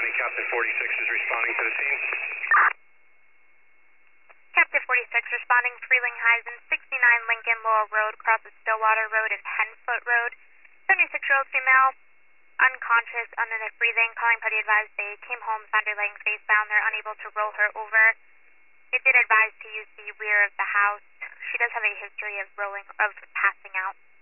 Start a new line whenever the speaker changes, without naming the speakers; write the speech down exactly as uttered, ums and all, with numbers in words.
County, Captain forty-six is responding to the scene.
Captain forty-six responding, Freeling Heisen, sixty-nine Lincoln Lowell Road, crosses Stillwater Road and Henfoot Road. seventy-six-year-old female, unconscious, unable breathing, calling party advised they came home, found her laying face down. They're unable to roll her over. They did advise to use the rear of the house. She does have a history of rolling, of passing out.